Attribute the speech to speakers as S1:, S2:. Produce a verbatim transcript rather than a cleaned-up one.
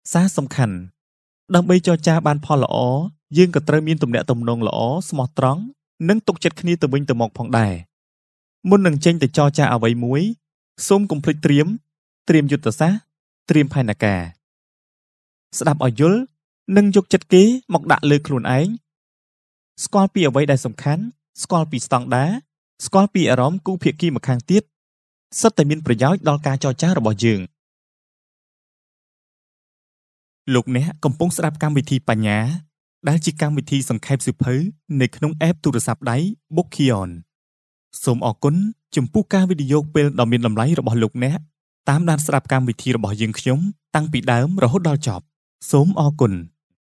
S1: សារសំខាន់ដើម្បីចរចាបានផលល្អយើងក៏ត្រូវមានទំនាក់ទំនងល្អស្មោះត្រង់និងទុកចិត្តគ្នាទៅវិញទៅមកផងដែរមុននឹងចេញទៅចរចាអ្វីមួយសូមកុំភ្លេចត្រៀមត្រៀមយុទ្ធសាស្ត្រត្រៀមផែនការស្ដាប់ឲ្យយល់និងយកចិត្តគេមកដាក់លើខ្លួនឯងស្គាល់ពីអ្វីដែលសំខាន់ស្គាល់ពីស្តង់ដារស្គាល់ពីអារម្មណ៍គូភាគីម្ខាងទៀតសិតតែមានប្រយោជន៍ដល់ការចរចារបស់យើងលោកអ្នកកំពុងស្ដាប់កម្មវិធីបញ្ញាដែលជាកម្មវិធីសង្ខេបសៀវភៅនៅក្នុង app ទូរស័ព្ទដៃ Bookion សូមអរគុណចំពោះការវិនិយោគពេលដ៏មានតម្លៃរបស់លោកអ្នកតាមដានស្ដាប់កម្មវិធីរបស់យើងខ្ញុំតាំងពីដើមរហូតដល់ចប់សូមអរគុណ